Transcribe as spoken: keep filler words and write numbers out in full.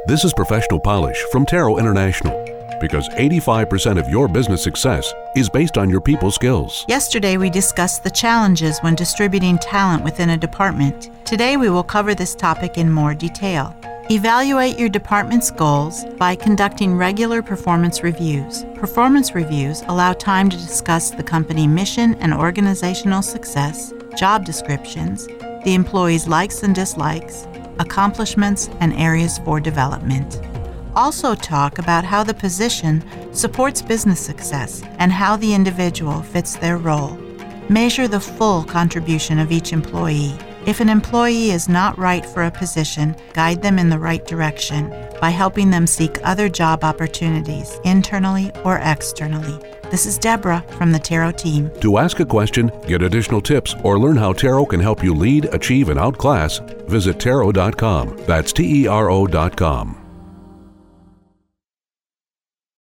This is Professional Polish from Tarot International, because eighty-five percent of your business success is based on your people skills. Yesterday, we discussed the challenges when distributing talent within a department. Today, we will cover this topic in more detail. Evaluate your department's goals by conducting regular performance reviews. Performance reviews allow time to discuss the company mission and organizational success, job descriptions, the employees' likes and dislikes, accomplishments, and areas for development. Also talk about how the position supports business success and how the individual fits their role. Measure the full contribution of each employee. If an employee is not right for a position, guide them in the right direction by helping them seek other job opportunities, internally or externally. This is Deborah from the Tarot team. To ask a question, get additional tips, or learn how Tarot can help you lead, achieve, and outclass, visit tarot dot com. That's T E R O dot com.